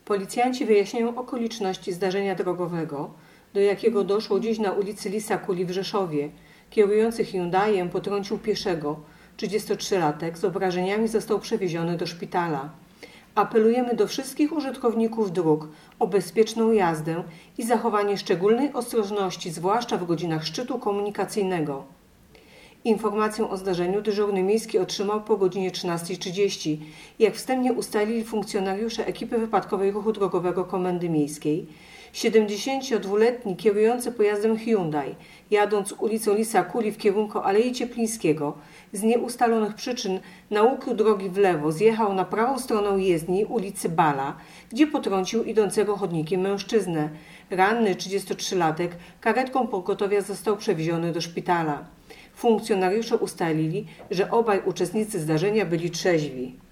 Policjanci wyjaśniają okoliczności zdarzenia drogowego, do jakiego doszło dziś na ulicy Lisa Kuli w Rzeszowie. Kierujący Hyundaiem potrącił pieszego. 33-latek z obrażeniami został przewieziony do szpitala. Apelujemy do wszystkich użytkowników dróg o bezpieczną jazdę i zachowanie szczególnej ostrożności, zwłaszcza w godzinach szczytu komunikacyjnego. Informację o zdarzeniu dyżurny miejski otrzymał po godzinie 13:30. Jak wstępnie ustalili funkcjonariusze ekipy wypadkowej ruchu drogowego Komendy Miejskiej, 72-letni kierujący pojazdem Hyundai, jadąc ulicą Lisa Kuli w kierunku Alei Cieplińskiego, z nieustalonych przyczyn na łuku drogi w lewo zjechał na prawą stronę jezdni ulicy Bala, gdzie potrącił idącego chodnikiem mężczyznę. Ranny 33-latek karetką pogotowia został przewieziony do szpitala. Funkcjonariusze ustalili, że obaj uczestnicy zdarzenia byli trzeźwi.